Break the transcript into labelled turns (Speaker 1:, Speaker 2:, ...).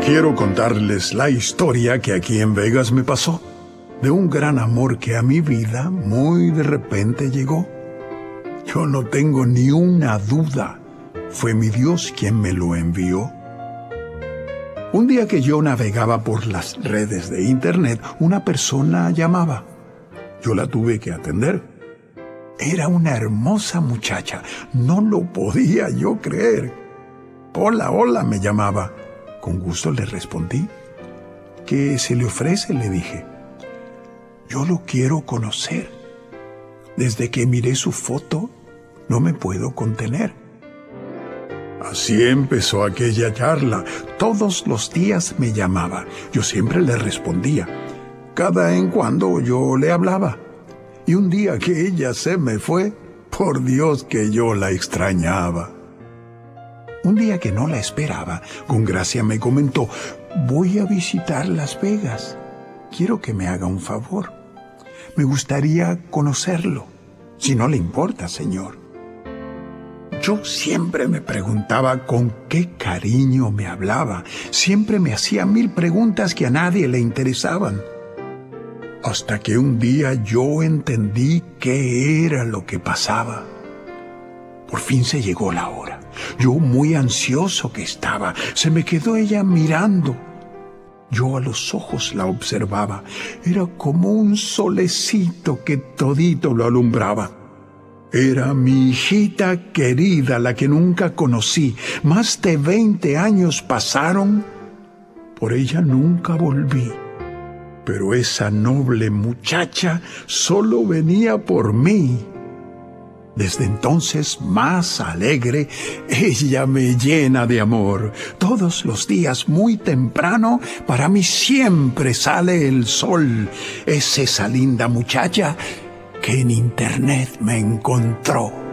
Speaker 1: Quiero contarles la historia que aquí en Vegas me pasó, de un gran amor que a mi vida muy de repente llegó. Yo no tengo ni una duda, fue mi Dios quien me lo envió. Un día que yo navegaba por las redes de internet, una persona llamaba. Yo la tuve que atender. Era una hermosa muchacha, no lo podía yo creer. Hola, hola, me llamaba. Con gusto le respondí. ¿Qué se le ofrece?, le dije. Yo lo quiero conocer. Desde que miré su foto, no me puedo contener. Así empezó aquella charla. Todos los días me llamaba. Yo siempre le respondía. Cada en cuando yo le hablaba. Y un día que ella se me fue, por Dios que yo la extrañaba. Un día que no la esperaba, con gracia me comentó: voy a visitar Las Vegas. Quiero que me haga un favor. Me gustaría conocerlo, si no le importa, señor. Yo siempre me preguntaba con qué cariño me hablaba. Siempre me hacía 1000 preguntas que a nadie le interesaban. Hasta que un día yo entendí qué era lo que pasaba. Por fin se llegó la hora. Yo muy ansioso que estaba, se me quedó ella mirando. Yo a los ojos la observaba. Era como un solecito que todito lo alumbraba. Era mi hijita querida, la que nunca conocí. Más de 20 años pasaron. Por ella nunca volví. Pero esa noble muchacha solo venía por mí. Desde entonces, más alegre, ella me llena de amor. Todos los días, muy temprano, para mí siempre sale el sol. Es esa linda muchacha que en internet me encontró.